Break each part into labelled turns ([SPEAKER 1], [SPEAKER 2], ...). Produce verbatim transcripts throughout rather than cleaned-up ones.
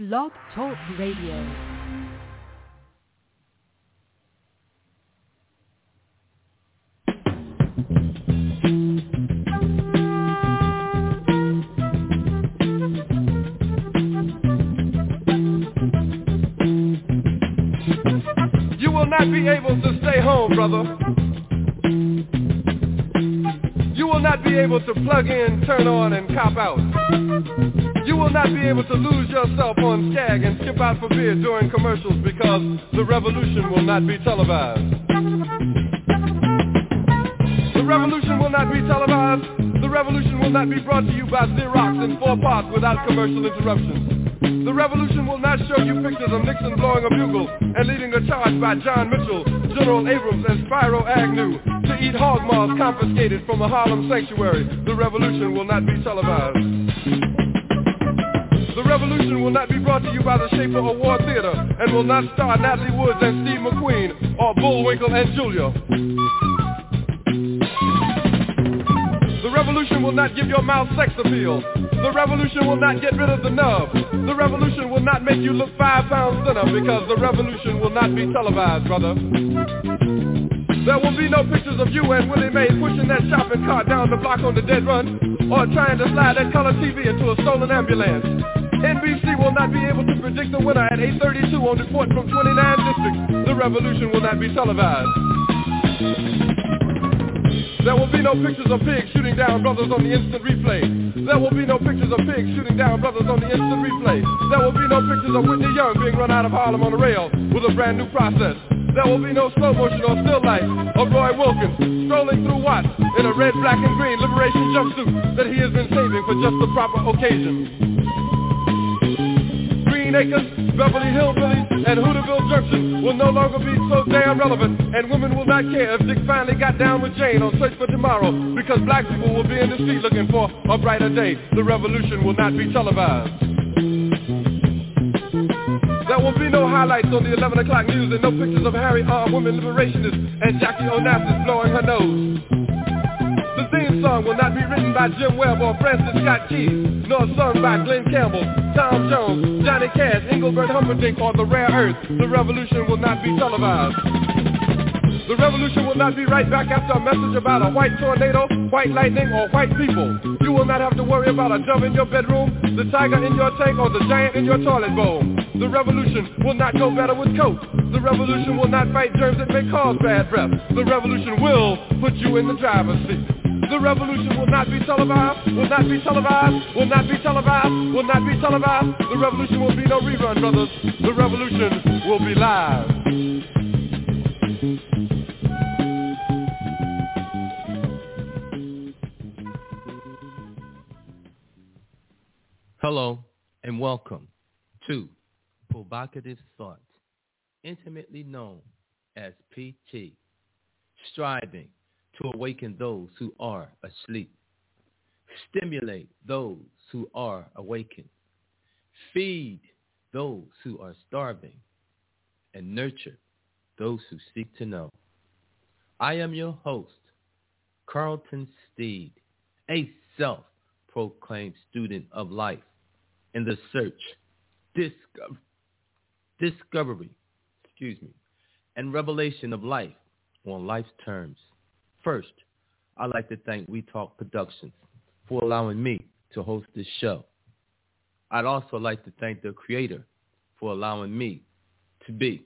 [SPEAKER 1] Blog Talk Radio.
[SPEAKER 2] Not be able to stay home, brother. You will not be able to plug in, turn on, and cop out. You will not be able to lose yourself on Skag and skip out for beer during commercials because the revolution will not be televised. The revolution will not be televised. The revolution will not be brought to you by Xerox in four parts without commercial interruptions. The revolution will not show you pictures of Nixon blowing a bugle and leading a charge by John Mitchell, General Abrams, and Spyro Agnew to eat hog maws confiscated from a Harlem sanctuary. The revolution will not be televised. The revolution will not be brought to you by the Schaefer Award Theater and will not star Natalie Woods and Steve McQueen or Bullwinkle and Julia. The revolution will not give your mouth sex appeal. The revolution will not get rid of the nub. The revolution will not make you look five pounds thinner because the revolution will not be televised, brother. There will be no pictures of you and Willie Mae pushing that shopping cart down the block on the dead run or trying to slide that color T V into a stolen ambulance. N B C will not be able to predict the winner at eight thirty-two on report from twenty-nine districts. The revolution will not be televised. There will be no pictures of pigs shooting down brothers on the instant replay. There will be no pictures of pigs shooting down brothers on the instant replay. There will be no pictures of Whitney Young being run out of Harlem on a rail with a brand new process. There will be no slow motion or still life of Roy Wilkins strolling through Watts in a red, black, and green liberation jumpsuit that he has been saving for just the proper occasion. Green Acres, Beverly Hillbillies, and Hooterville Junction will no longer be so damn relevant, and women will not care if Dick finally got down with Jane on Search for Tomorrow, because black people will be in the street looking for a brighter day. The revolution will not be televised. There will be no highlights on the eleven o'clock news and no pictures of Harry armed women liberationists and Jackie Onassis blowing her nose. The theme song will not be written by Jim Webb or Francis Scott Keys, nor sung by Glenn Campbell, Tom Jones, Johnny Cash, Engelbert Humperdinck, or The Rare Earth. The revolution will not be televised. The revolution will not be right back after a message about a white tornado, white lightning, or white people. You will not have to worry about a dove in your bedroom, the tiger in your tank, or the giant in your toilet bowl. The revolution will not go better with Coke. The revolution will not fight germs that may cause bad breath. The revolution will put you in the driver's seat. The revolution will not be televised, will not be televised, will not be televised, will not be televised. The revolution will be no rerun, brothers. The revolution will be live.
[SPEAKER 3] Hello and welcome to Provocative Thought, intimately known as P T, striving to awaken those who are asleep, stimulate those who are awakened, feed those who are starving, and nurture those who seek to know. I am your host, Carlton Steed, a self-proclaimed student of life in the search, discover, discovery, excuse me, and revelation of life on life's terms. First, I'd like to thank We Talk Productions for allowing me to host this show. I'd also like to thank the creator for allowing me to be.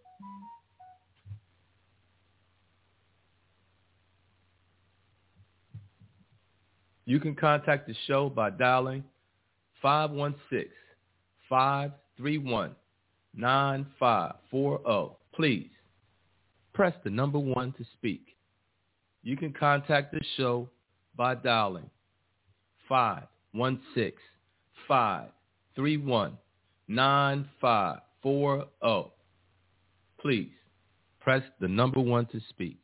[SPEAKER 3] You can contact the show by dialing five one six, five three one, nine five four zero. Please press the number one to speak. You can contact the show by dialing five one six, five three one, nine five four zero. Please press the number one to speak.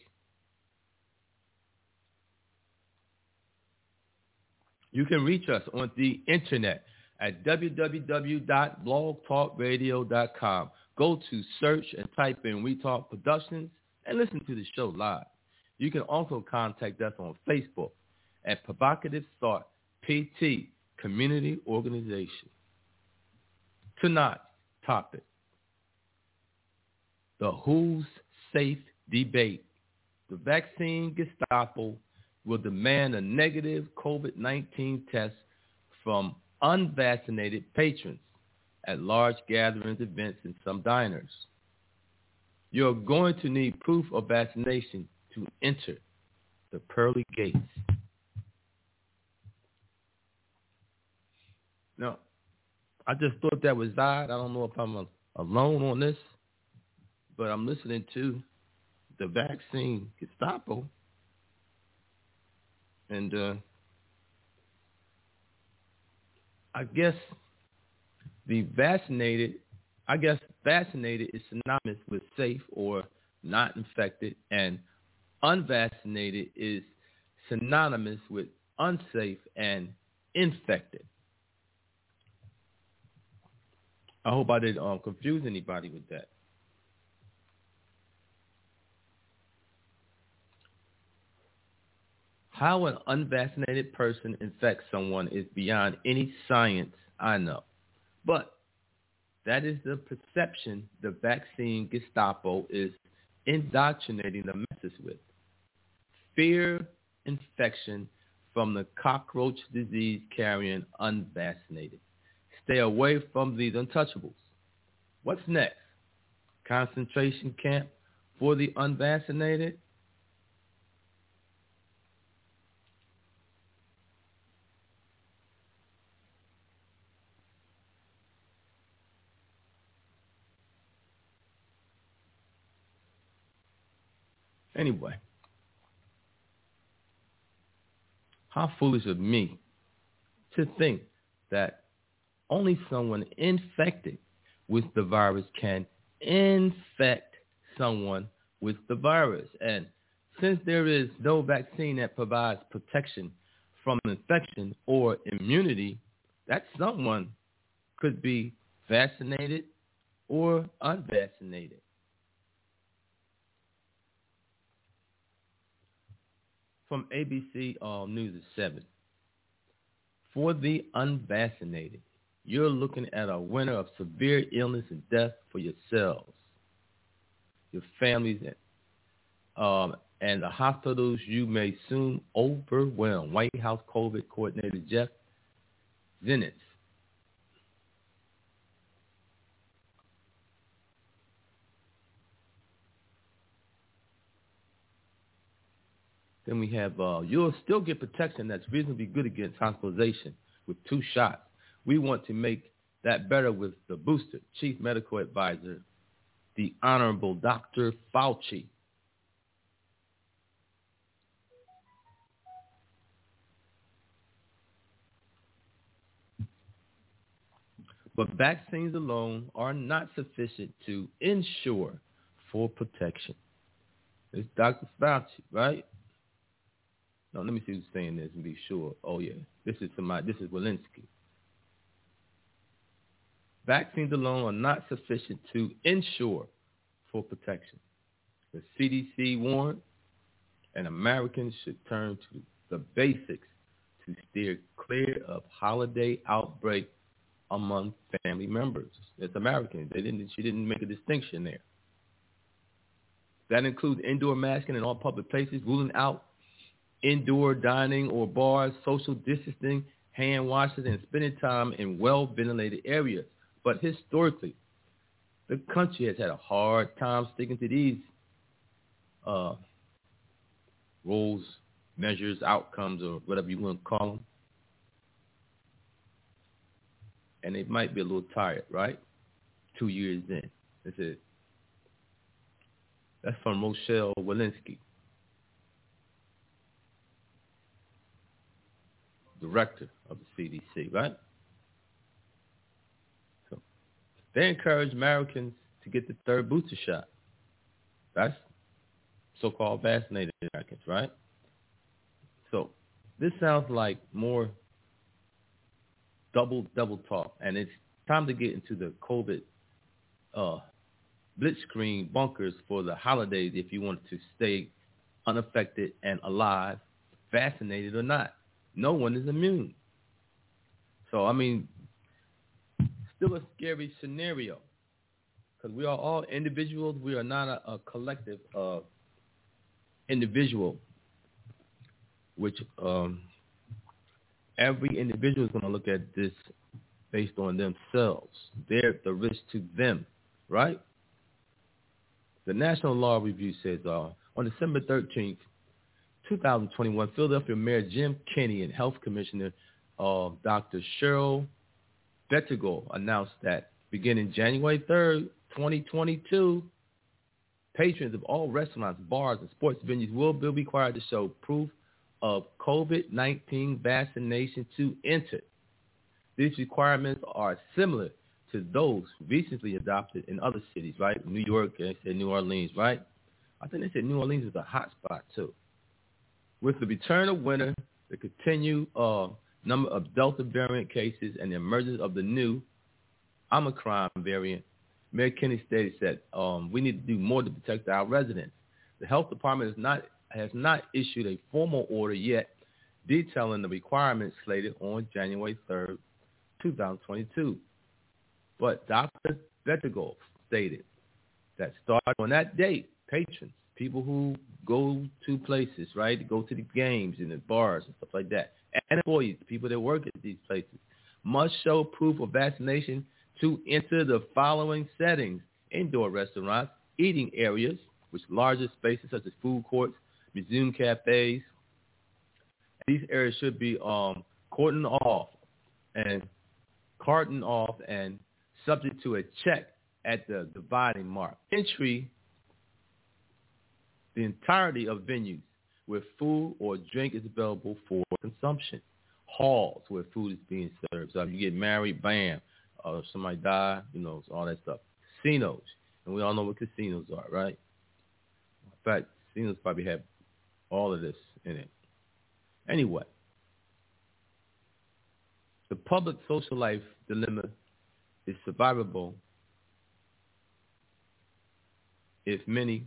[SPEAKER 3] You can reach us on the internet at w w w dot blog talk radio dot com. Go to search and type in We Talk Productions and listen to the show live. You can also contact us on Facebook at Provocative Thought P T Community Organization. Tonight's topic, the Who's Safe debate. The vaccine Gestapo will demand a negative COVID nineteen test from unvaccinated patrons at large gatherings, events, and some diners. You're going to need proof of vaccination to enter the pearly gates. Now, I just thought that was odd. I don't know if I'm a, alone on this, but I'm listening to the vaccine Gestapo, and uh, I guess the vaccinated, I guess vaccinated is synonymous with safe or not infected, and unvaccinated is synonymous with unsafe and infected. I hope I didn't um, confuse anybody with that. How an unvaccinated person infects someone is beyond any science I know. But that is the perception the vaccine Gestapo is indoctrinating the masses with. Fear infection from the cockroach disease carrying unvaccinated. Stay away from these untouchables. What's next? Concentration camp for the unvaccinated? Anyway, how foolish of me to think that only someone infected with the virus can infect someone with the virus. And since there is no vaccine that provides protection from infection or immunity, that someone could be vaccinated or unvaccinated. From A B C um, News at seven. For the unvaccinated, you're looking at a winter of severe illness and death for yourselves, your families, and, um, and the hospitals you may soon overwhelm. White House COVID coordinator Jeff Zients. Then we have, uh, you'll still get protection that's reasonably good against hospitalization with two shots. We want to make that better with the booster. Chief Medical Advisor, the Honorable Doctor Fauci. But vaccines alone are not sufficient to ensure full protection. It's Doctor Fauci, right? No, let me see who's saying this and be sure. Oh, yeah. This is somebody. This is Walensky. Vaccines alone are not sufficient to ensure full protection. The C D C warned, and Americans should turn to the basics to steer clear of holiday outbreak among family members. It's Americans. They didn't. She didn't make a distinction there. That includes indoor masking in all public places, ruling out indoor dining or bars, social distancing, hand washes, and spending time in well-ventilated areas. But historically, the country has had a hard time sticking to these uh, rules, measures, outcomes, or whatever you want to call them. And they might be a little tired, right? Two years in. That's it. That's from Rochelle Walensky, director of the C D C, right? So they encourage Americans to get the third booster shot. That's so-called vaccinated Americans, right? So this sounds like more double, double talk, and it's time to get into the COVID uh, blitzkrieg bunkers for the holidays if you want to stay unaffected and alive, vaccinated or not. No one is immune. So, I mean, still a scary scenario because we are all individuals. We are not a, a collective of individual, which um, every individual is going to look at this based on themselves. They're the risk to them, right? The National Law Review says uh, on December thirteenth, twenty twenty-one, Philadelphia Mayor Jim Kenney and Health Commissioner uh, Doctor Cheryl Bettigal announced that beginning January third, twenty twenty-two, patrons of all restaurants, bars, and sports venues will be required to show proof of COVID nineteen vaccination to enter. These requirements are similar to those recently adopted in other cities, right? New York, and they said New Orleans, right? I think they said New Orleans is a hot spot, too. With the return of winter, the continued uh, number of Delta variant cases, and the emergence of the new Omicron variant, Mayor Kenney stated that um, we need to do more to protect our residents. The health department is not, has not issued a formal order yet detailing the requirements slated on January third, twenty twenty-two. But Doctor Bettigal stated that starting on that date, patrons, people who go to places, right, go to the games and the bars and stuff like that, and employees, people that work at these places, must show proof of vaccination to enter the following settings: indoor restaurants, eating areas, which larger spaces such as food courts, museum cafes. These areas should be um, cordoned off and cartoned off and subject to a check at the dividing mark. Entry the entirety of venues where food or drink is available for consumption. Halls where food is being served. So if you get married, bam. Or if somebody die, you know, all that stuff. Casinos. And we all know what casinos are, right? In fact, casinos probably have all of this in it. Anyway, the public social life dilemma is survivable if many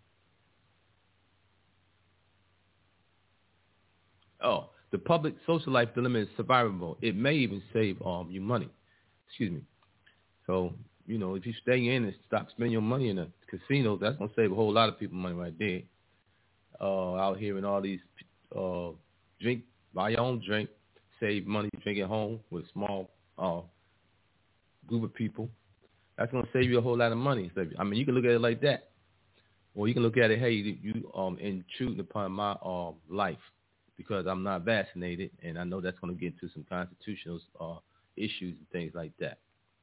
[SPEAKER 3] oh the public social life dilemma is survivable. It may even save um you money. Excuse me. So, you know, if you stay in and stop spending your money in a casino, that's gonna save a whole lot of people money right there. Uh out here in all these uh drink buy your own drink, save money, drink at home with a small uh group of people. That's going to save you a whole lot of money. So, I mean, you can look at it like that. Or you can look at it, hey, you um intruding upon my um life because I'm not vaccinated, and I know that's going to get into some constitutional uh, issues and things like that.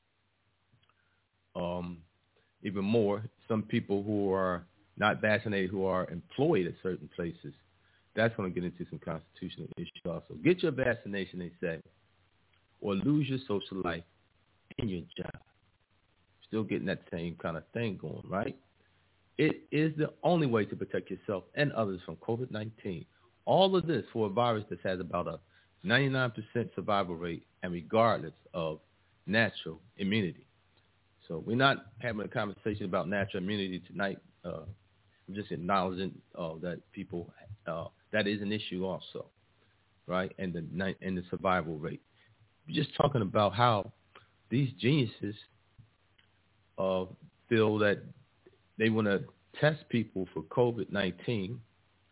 [SPEAKER 3] Um, even more, some people who are not vaccinated who are employed at certain places, that's going to get into some constitutional issues also. Get your vaccination, they say, or lose your social life and your job. Still getting that same kind of thing going, right? It is the only way to protect yourself and others from COVID nineteen. All of this for a virus that has about a ninety-nine percent survival rate and regardless of natural immunity. So we're not having a conversation about natural immunity tonight. Uh, I'm just acknowledging uh, that people, uh, that is an issue also, right? And the, and the survival rate. We're just talking about how these geniuses uh, feel that they want to test people for COVID nineteen,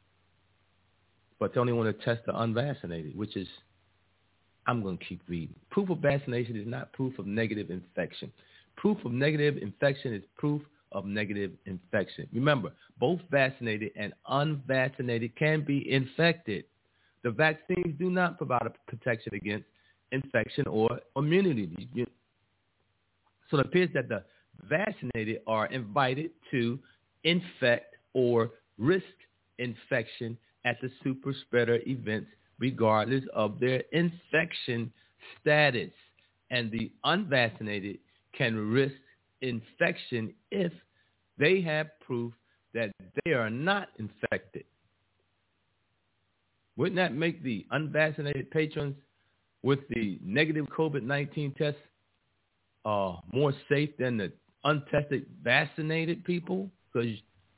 [SPEAKER 3] but they only want to test the unvaccinated, which is, I'm going to keep reading. Proof of vaccination is not proof of negative infection. Proof of negative infection is proof of negative infection. Remember, both vaccinated and unvaccinated can be infected. The vaccines do not provide a protection against infection or immunity. So it appears that the vaccinated are invited to infect or risk infection at the super spreader events regardless of their infection status. And the unvaccinated can risk infection if they have proof that they are not infected. Wouldn't that make the unvaccinated patrons with the negative COVID nineteen test uh, more safe than the untested vaccinated people? Because,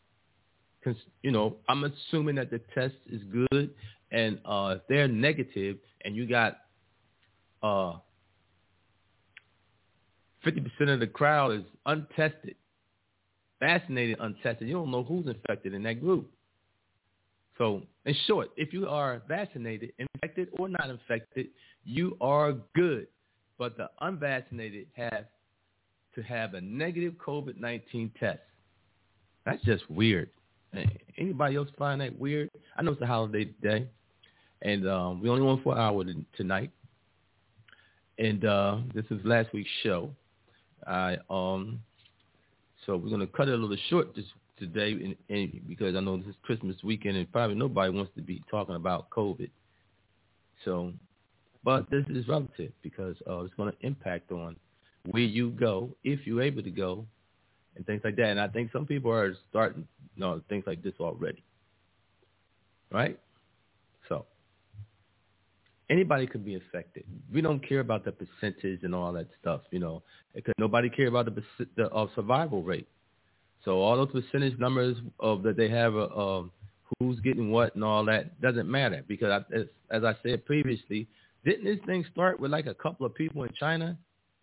[SPEAKER 3] you know, I'm assuming that the test is good, and uh, if they're negative and you got uh, fifty percent of the crowd is untested, vaccinated, untested. You don't know who's infected in that group. So, in short, if you are vaccinated, infected or not infected, you are good. But the unvaccinated have to have a negative COVID nineteen test. That's just weird. Anybody else find that weird? I know it's a holiday today, and um, we only went for an hour tonight. And uh, this is last week's show. I um, so we're gonna cut it a little short this today, in, in, because I know this is Christmas weekend, and probably nobody wants to be talking about COVID. So, but this is relative because uh, it's going to impact on where you go, if you're able to go, and things like that. And I think some people are starting, you know, things like this already, right? So, anybody could be affected. We don't care about the percentage and all that stuff, you know, because nobody cares about the, the uh, survival rate. So all those percentage numbers of that they have, uh, uh, who's getting what and all that doesn't matter because, I, as, as I said previously, didn't this thing start with like a couple of people in China?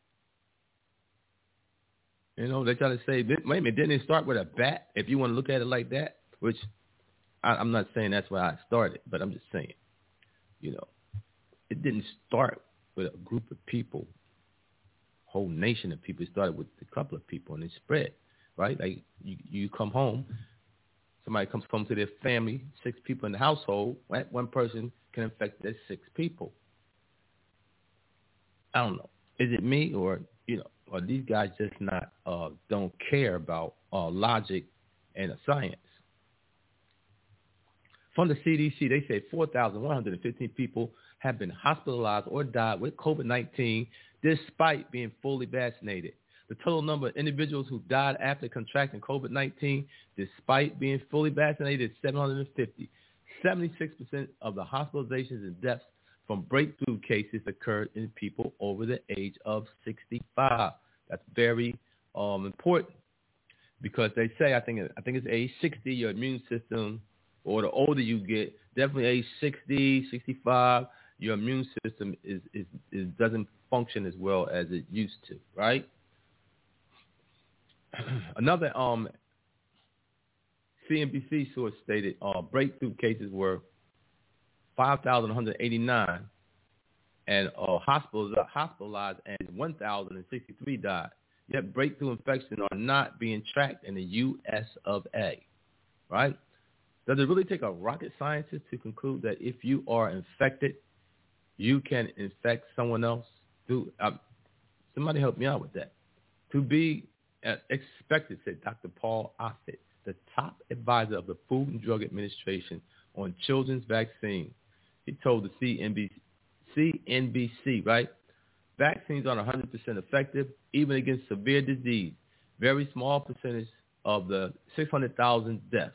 [SPEAKER 3] You know, they try to say, wait a minute, didn't it start with a bat? If you want to look at it like that, which I, I'm not saying that's where I started, but I'm just saying, you know, it didn't start with a group of people, whole nation of people. It started with a couple of people and it spread. Right? Like you, you come home, somebody comes home to their family, six people in the household, right? One person can infect their six people. I don't know. Is it me or, you know, or these guys just not, uh, don't care about uh, logic and science? From the C D C, they say four thousand one hundred fifteen people have been hospitalized or died with COVID nineteen despite being fully vaccinated. The total number of individuals who died after contracting COVID nineteen, despite being fully vaccinated, is seven hundred fifty. seventy-six percent of the hospitalizations and deaths from breakthrough cases occurred in people over the age of sixty-five. That's very um, important because they say, I think, I think it's age sixty, your immune system, or the older you get, definitely age sixty, sixty-five, your immune system is, is, is doesn't function as well as it used to, right? Another um, C N B C source stated uh, breakthrough cases were five thousand one hundred eighty-nine and uh, hospitals, hospitalized and one thousand sixty-three died. Yet breakthrough infections are not being tracked in the U S of A, right? Does it really take a rocket scientist to conclude that if you are infected, you can infect someone else? Do, uh, somebody help me out with that. To be expected, said Doctor Paul Offit, the top advisor of the Food and Drug Administration on children's vaccines. He told the C N B C, C N B C, right? Vaccines are one hundred percent effective, even against severe disease. Very small percentage of the six hundred thousand deaths.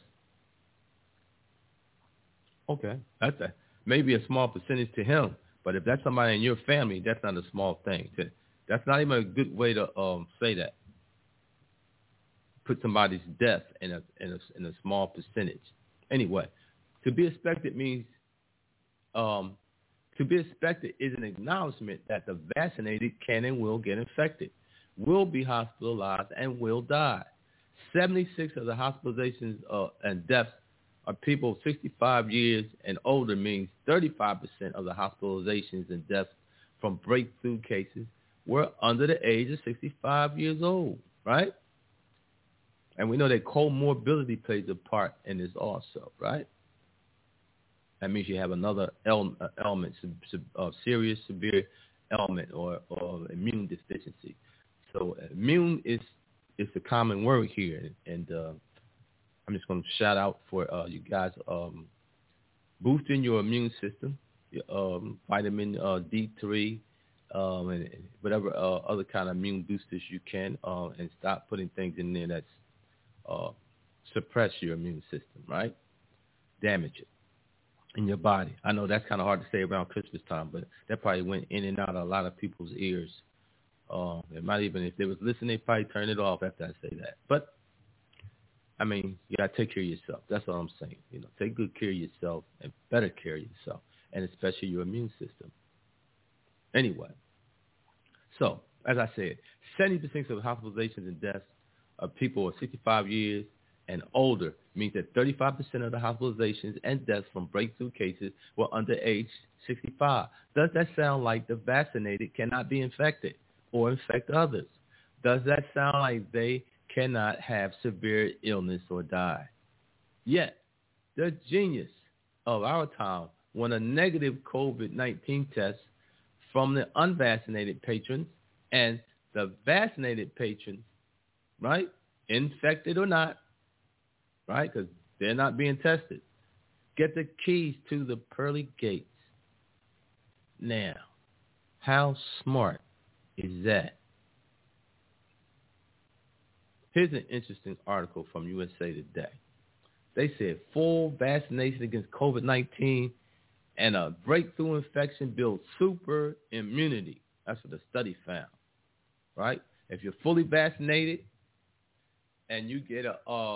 [SPEAKER 3] Okay, that's a, maybe a small percentage to him, but if that's somebody in your family, that's not a small thing. That's not even a good way to um, say that. Put somebody's death in a, in a in a small percentage. Anyway, to be expected means um, to be expected is an acknowledgement that the vaccinated can and will get infected, will be hospitalized, and will die. seventy-six of the hospitalizations uh, and deaths are people sixty-five years and older, means thirty-five percent of the hospitalizations and deaths from breakthrough cases were under the age of sixty-five years old, right? And we know that comorbidity plays a part in this also, right? That means you have another element, uh, serious, severe ailment or, or immune deficiency. So immune is is the common word here. And uh, I'm just going to shout out for uh, you guys um, boosting your immune system, your, um, vitamin uh, D three, um, and whatever uh, other kind of immune boosters you can, uh, and stop putting things in there that's uh, suppress your immune system, right? Damage it in your body. I know that's kind of hard to say around Christmas time, but that probably went in and out of a lot of people's ears. Uh, it might even, if they was listening, they probably turn it off after I say that. But, I mean, you got to take care of yourself. That's all I'm saying. You know, take good care of yourself and better care of yourself, and especially your immune system. Anyway, so as I said, seventy percent of hospitalizations and deaths of people are sixty-five years and older, means that thirty-five percent of the hospitalizations and deaths from breakthrough cases were under age sixty-five. Does that sound like the vaccinated cannot be infected or infect others? Does that sound like they cannot have severe illness or die? Yet, the genius of our time, when a negative COVID nineteen test from the unvaccinated patrons and the vaccinated patrons, right, infected or not, right, because they're not being tested, get the keys to the pearly gates. Now, how smart is that? Here's an interesting article from U S A Today. They said full vaccination against COVID nineteen and a breakthrough infection builds super immunity. That's what the study found, right? If you're fully vaccinated and you get a uh,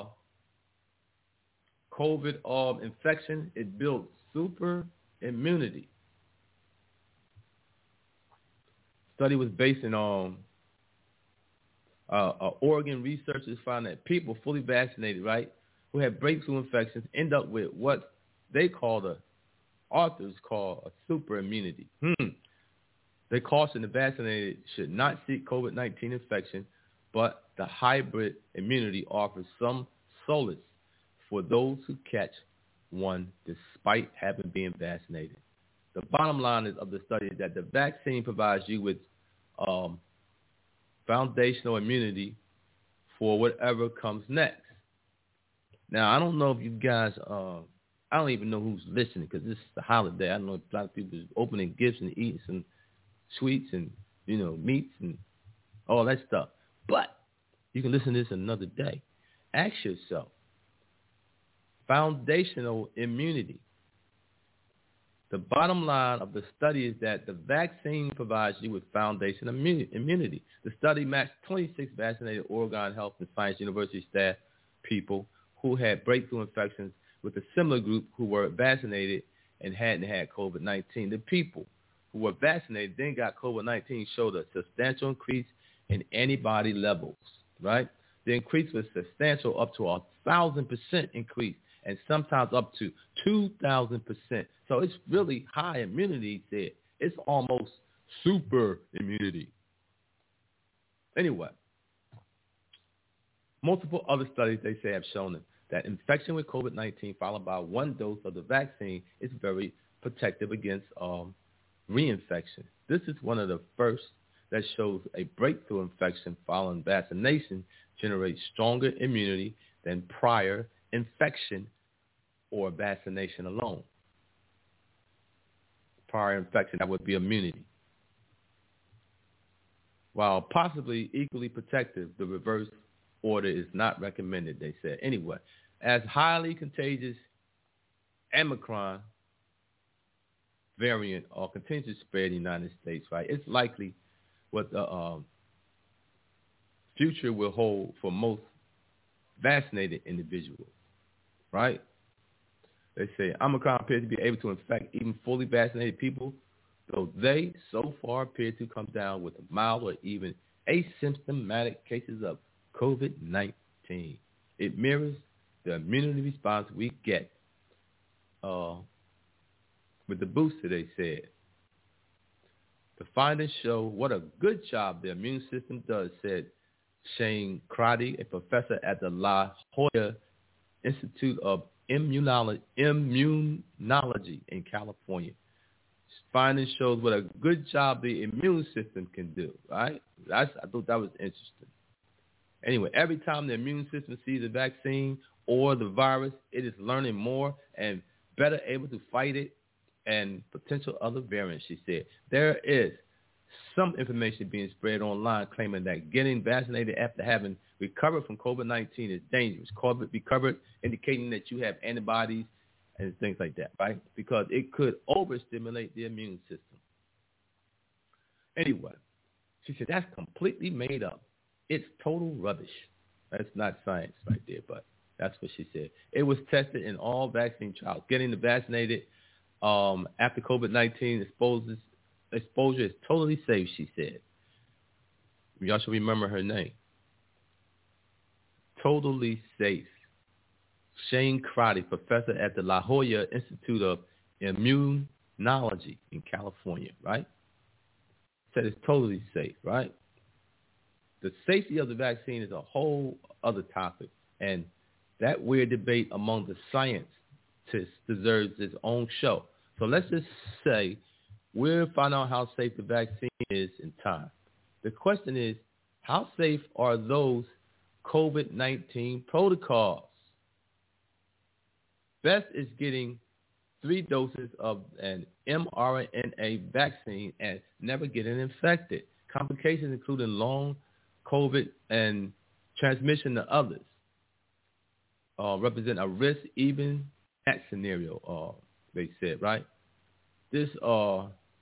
[SPEAKER 3] COVID uh, infection, it builds super immunity. Study was based on uh, uh, Oregon researchers found that people fully vaccinated, right, who have breakthrough infections end up with what they call the authors call a super immunity. Hmm. They caution the vaccinated should not seek COVID nineteen infection, but the hybrid immunity offers some solace for those who catch one despite having been vaccinated. The bottom line is of the study is that the vaccine provides you with um, foundational immunity for whatever comes next. Now, I don't know if you guys, uh, I don't even know who's listening because this is the holiday. I know a lot of people are opening gifts and eating some sweets and, you know, meats and all that stuff. But you can listen to this another day. Ask yourself, foundational immunity. The bottom line of the study is that the vaccine provides you with foundational immunity. The study matched twenty-six vaccinated Oregon Health and Science University staff people who had breakthrough infections with a similar group who were vaccinated and hadn't had COVID nineteen. The people who were vaccinated then got COVID nineteen showed a substantial increase in antibody levels, right? The increase was substantial, up to a one thousand percent increase, and sometimes up to two thousand percent. So it's really high immunity there. It's almost super immunity. Anyway, multiple other studies, they say, have shown that infection with COVID nineteen followed by one dose of the vaccine is very protective against um, reinfection. This is one of the first that shows a breakthrough infection following vaccination generates stronger immunity than prior infection or vaccination alone. Prior infection, that would be immunity. While possibly equally protective, the reverse order is not recommended, they said. Anyway, as highly contagious Omicron variant or continues to spread in the United States, right, it's likely what the um, future will hold for most vaccinated individuals, right? They say Omicron appears to be able to infect even fully vaccinated people, though they so far appear to come down with mild or even asymptomatic cases of COVID nineteen. It mirrors the immunity response we get uh, with the booster, they said. The findings show what a good job the immune system does, said Shane Crotty, a professor at the La Jolla Institute of Immunology, Immunology in California. Findings shows what a good job the immune system can do, right? That's, I thought that was interesting. Anyway, every time the immune system sees a vaccine or the virus, it is learning more and better able to fight it and potential other variants, she said. There is some information being spread online claiming that getting vaccinated after having recovered from COVID nineteen is dangerous. COVID recovered, indicating that you have antibodies and things like that, right? Because it could overstimulate the immune system. Anyway, she said that's completely made up. It's total rubbish. That's not science right there, but that's what she said. It was tested in all vaccine trials. Getting the vaccinated um, after COVID nineteen exposes, exposure is totally safe, she said. Y'all should remember her name. Totally safe. Shane Crotty, professor at the La Jolla Institute of Immunology in California, right? Said it's totally safe, right? The safety of the vaccine is a whole other topic, and that weird debate among the scientists deserves its own show. So let's just say we'll find out how safe the vaccine is in time. The question is, how safe are those COVID nineteen protocols? Best is getting three doses of an mRNA vaccine and never getting infected. Complications including long COVID and transmission to others uh, represent a risk even that scenario, uh, they said, right? This uh,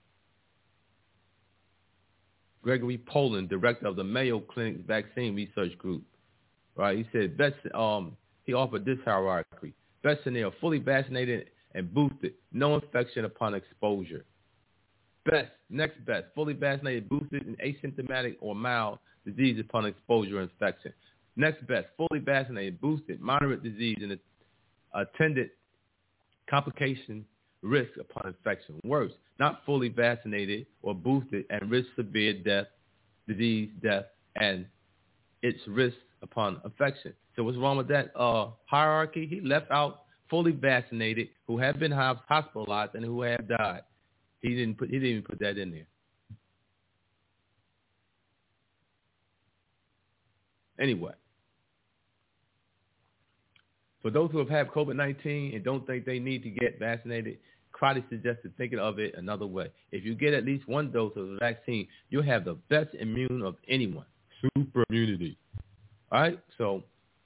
[SPEAKER 3] Gregory Poland, director of the Mayo Clinic Vaccine Research Group, right? He said best. Um, he offered this hierarchy: best scenario, fully vaccinated and boosted, no infection upon exposure. Best, next best, fully vaccinated, boosted, and asymptomatic or mild disease upon exposure or infection. Next best, fully vaccinated, boosted, moderate disease, and attended complication risk upon infection. Worse, not fully vaccinated or boosted and risk severe death, disease, death, and its risk upon infection. So what's wrong with that uh, hierarchy? He left out fully vaccinated who have been hospitalized and who have died. He didn't put. He didn't even put that in there. Anyway, for those who have had COVID nineteen and don't think they need to get vaccinated, Crotty suggested thinking of it another way. If you get at least one dose of the vaccine, you'll have the best immune of anyone. Super immunity. All right? So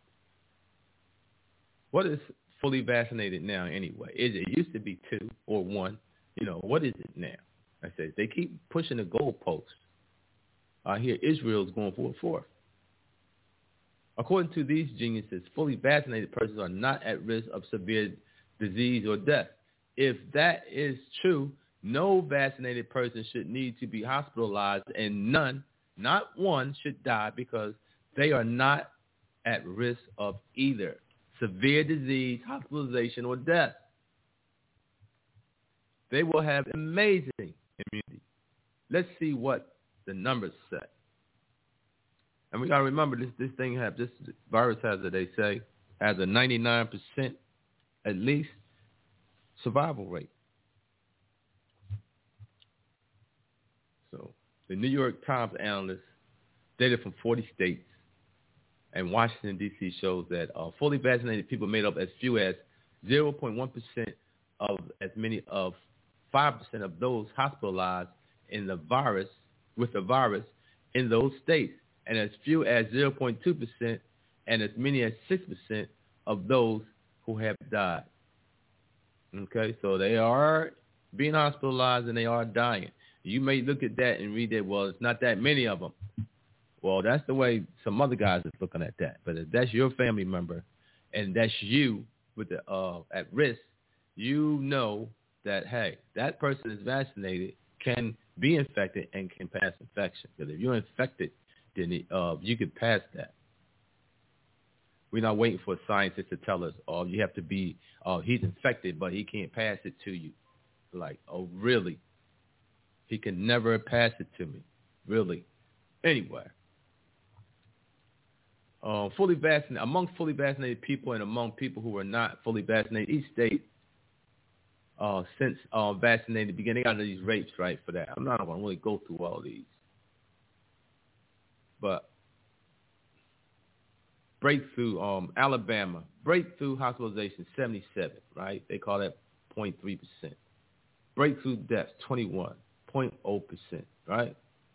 [SPEAKER 3] what is fully vaccinated now anyway? Is it, it used to be two or one? You know, what is it now? I said they keep pushing the goalposts. I hear Israel's going for a fourth. According to these geniuses, fully vaccinated persons are not at risk of severe disease or death. If that is true, no vaccinated person should need to be hospitalized, and none, not one, should die because they are not at risk of either severe disease, hospitalization, or death. They will have amazing immunity. Let's see what the numbers say. And we got to remember this, this thing has, this virus has, as they say, has a ninety-nine percent at least survival rate. So the New York Times analyst, data from forty states and Washington, D C shows that uh, fully vaccinated people made up as few as zero point one percent of as many of five percent of those hospitalized in the virus with the virus in those states, and as few as zero point two percent and as many as six percent of those who have died. Okay, so they are being hospitalized and they are dying. You may look at that and read that, well, it's not that many of them. Well, that's the way some other guys are looking at that. But if that's your family member and that's you with the uh, at risk, you know that, hey, that person is vaccinated, can be infected, and can pass infection. Because if you're infected, then it, uh, you could pass that. We're not waiting for a scientist to tell us, oh, you have to be, oh, he's infected, but he can't pass it to you. Like, oh, really? He can never pass it to me. Really? Anyway. Uh, fully vaccinated, among fully vaccinated people and among people who are not fully vaccinated, each state uh, since uh, vaccinated began, they got these rates, right, for that. I'm not going to really go through all these. But breakthrough, um, Alabama, breakthrough hospitalization, seventy-seven, right? They call that zero point three percent. Breakthrough deaths, twenty-one, zero point zero percent, right?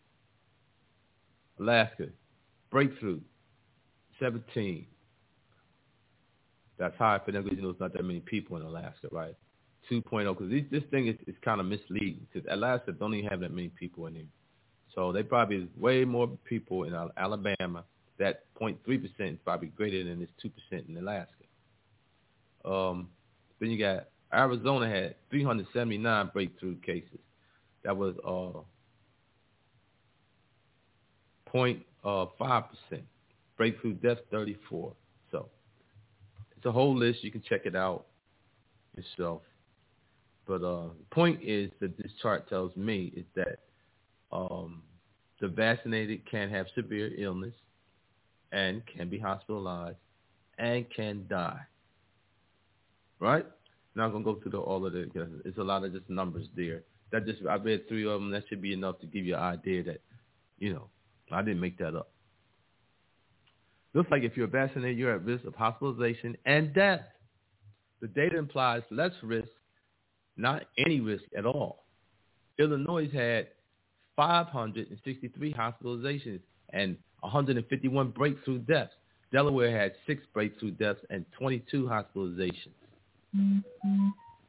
[SPEAKER 3] Alaska, breakthrough, seventeen. That's high for them because, you know, it's not that many people in Alaska, right? two point zero, because this thing is, is kind of misleading because Alaska don't even have that many people in there. So they probably is way more people in Alabama. That zero point three percent is probably greater than this two percent in Alaska. Um, then you got Arizona had three hundred seventy-nine breakthrough cases. That was uh, zero point five percent. Breakthrough death, thirty-four. So it's a whole list. You can check it out yourself. But uh, the point is that this chart tells me is that um, the vaccinated can have severe illness and can be hospitalized and can die. Right? Now I'm going to go through the, all of the, it's a lot of just numbers there. That just, I read three of them. That should be enough to give you an idea that, you know, I didn't make that up. Looks like if you're vaccinated, you're at risk of hospitalization and death. The data implies less risk, not any risk at all. Illinois had five hundred sixty-three hospitalizations and one hundred fifty-one breakthrough deaths. Delaware had six breakthrough deaths and twenty-two hospitalizations. Mm-hmm.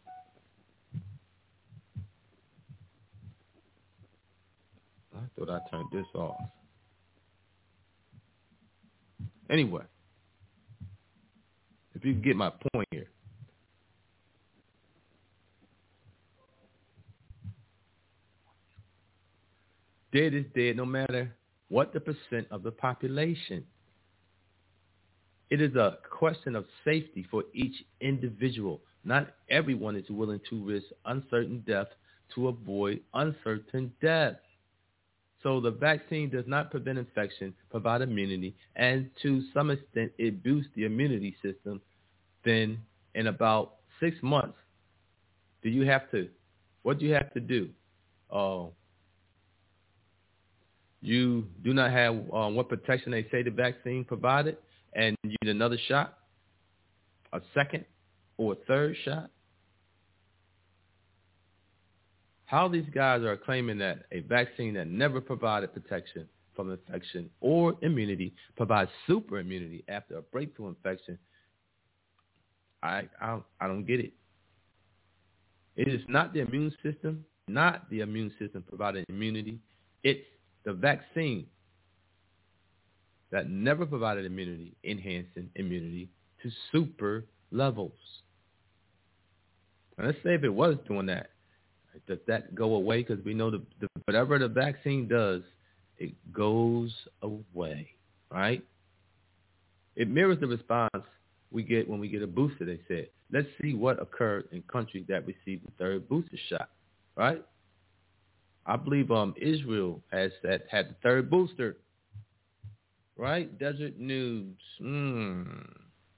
[SPEAKER 3] I thought I turned this off. Anyway, if you can get my point here. Dead is dead no matter what the percent of the population. It is a question of safety for each individual. Not everyone is willing to risk uncertain death to avoid uncertain death. So the vaccine does not prevent infection, provide immunity, and to some extent it boosts the immunity system. Then in about six months, do you have to, what do you have to do? Uh, you do not have uh, what protection they say the vaccine provided, and you need another shot, a second or a third shot. How these guys are claiming that a vaccine that never provided protection from infection or immunity provides super immunity after a breakthrough infection, I, I, I don't get it. It is not the immune system, not the immune system providing immunity. It's the vaccine that never provided immunity, enhancing immunity to super levels. Now let's say if it was doing that, does that go away? Because we know the, the whatever the vaccine does, it goes away, right? It mirrors the response we get when we get a booster, they said. Let's see what occurred in countries that received the third booster shot, right? I believe um Israel has that, had the third booster, right? Desert News. Mm.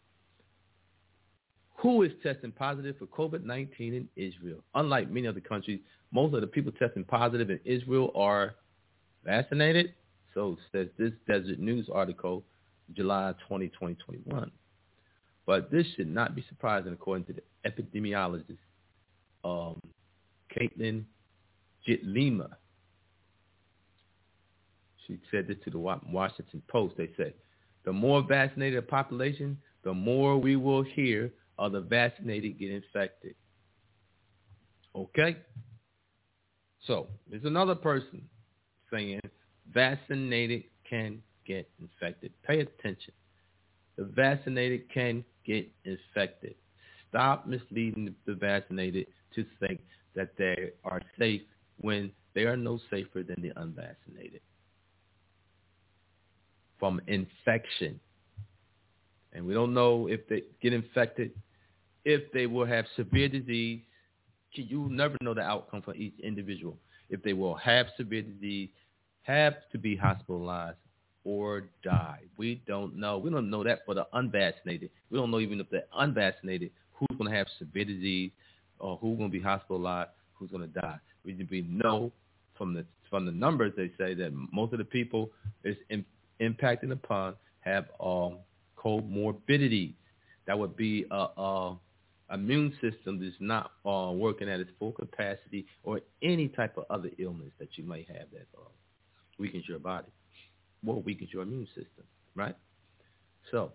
[SPEAKER 3] Who is testing positive for COVID nineteen in Israel? Unlike many other countries, most of the people testing positive in Israel are vaccinated. So says this Desert News article, July twentieth, twenty twenty-one. But this should not be surprising according to the epidemiologist, um, Caitlin Jitlima. She said this to the Washington Post. They said, the more vaccinated a population, the more we will hear of the vaccinated get infected. Okay? So, there's another person saying vaccinated can get infected. Pay attention. The vaccinated can get infected. Stop misleading the vaccinated to think that they are safe when they are no safer than the unvaccinated from infection. And we don't know if they get infected, if they will have severe disease. You never know the outcome for each individual. If they will have severe disease, have to be hospitalized, or die. We don't know. We don't know that for the unvaccinated. We don't know even if they're unvaccinated, who's going to have severe disease or who's going to be hospitalized, who's going to die. We, we know from the from the numbers they say that most of the people it's in, impacting upon have um, comorbidities. That would be a, a immune system that's not uh, working at its full capacity, or any type of other illness that you may have that uh, weakens your body, or weakens your immune system, right? So,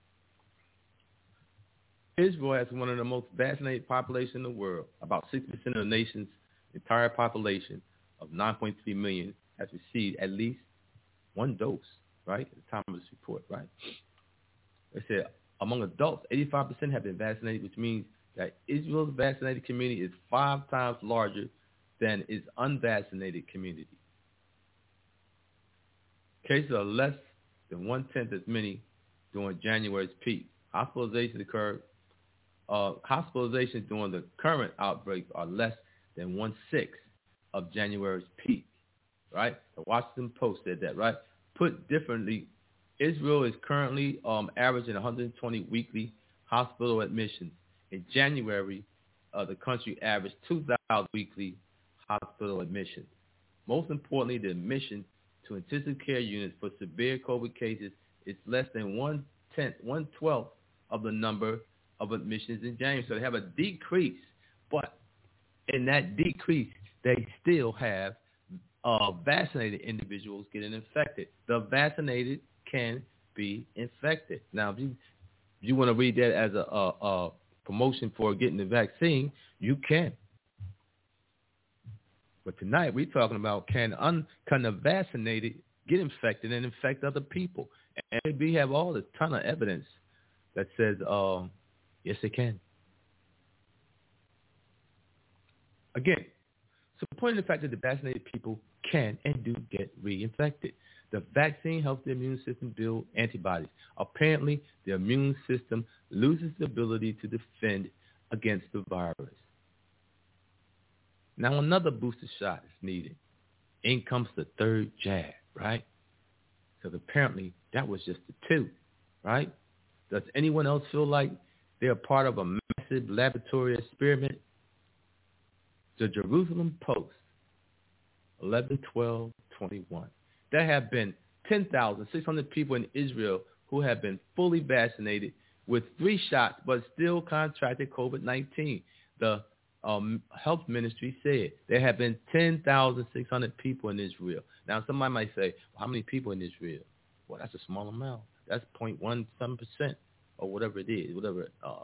[SPEAKER 3] Israel has one of the most vaccinated populations in the world. About sixty percent of the nation's entire population of nine point three million has received at least one dose, right, at the time of this report, right? They said among adults, eighty-five percent have been vaccinated, which means that Israel's vaccinated community is five times larger than its unvaccinated community. Cases are less than one-tenth as many during January's peak. Hospitalizations occurred. Uh, hospitalizations during the current outbreak are less than one-sixth of January's peak, right? The Washington Post said that, right? Put differently, Israel is currently um, averaging one hundred twenty weekly hospital admissions. In January, uh, the country averaged two thousand weekly hospital admissions. Most importantly, the admission to intensive care units for severe COVID cases is less than one-tenth, one-twelfth of the number of admissions in January. So they have a decrease, but in that decrease, they still have uh, vaccinated individuals getting infected. The vaccinated can be infected. Now, if you, if you want to read that as a, a, a promotion for getting the vaccine, you can. But tonight we're talking about can un, can the vaccinated get infected and infect other people? And we have all a ton of evidence that says, uh, yes, it can. Again, supporting the fact that the vaccinated people can and do get reinfected. The vaccine helps the immune system build antibodies. Apparently, the immune system loses the ability to defend against the virus. Now, another booster shot is needed. In comes the third jab, right? Because apparently, that was just the two, right? Does anyone else feel like they're part of a massive laboratory experiment? The Jerusalem Post, eleven twelve twenty-one. There have been ten thousand six hundred people in Israel who have been fully vaccinated with three shots but still contracted COVID nineteen. The um, health ministry said there have been ten thousand six hundred people in Israel. Now, somebody might say, well, how many people in Israel? Well, that's a small amount. That's zero point one seven percent or whatever it is, whatever. Uh,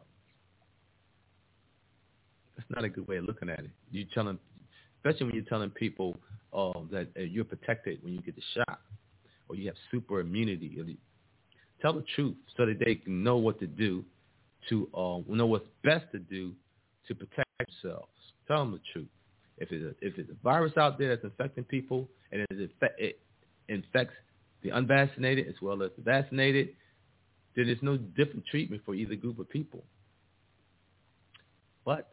[SPEAKER 3] that's not a good way of looking at it. You telling, especially when you're telling people uh, that uh, you're protected when you get the shot or you have super immunity. Tell the truth so that they can know what to do to uh, know what's best to do to protect themselves. Tell them the truth. If it's a, if it's a virus out there that's infecting people and it, it infects the unvaccinated as well as the vaccinated, then there's no different treatment for either group of people. But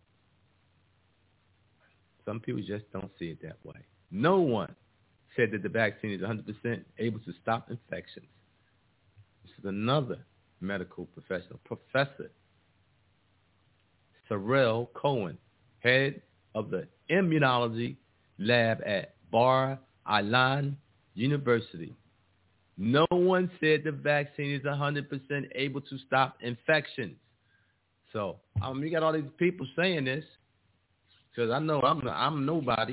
[SPEAKER 3] some people just don't see it that way. No one said that the vaccine is one hundred percent able to stop infections. This is another medical professional, Professor Sorrel Cohen, head of the immunology lab at Bar Ilan University. No one said the vaccine is one hundred percent able to stop infections. So, um, you got all these people saying this, because I know I'm I'm nobody.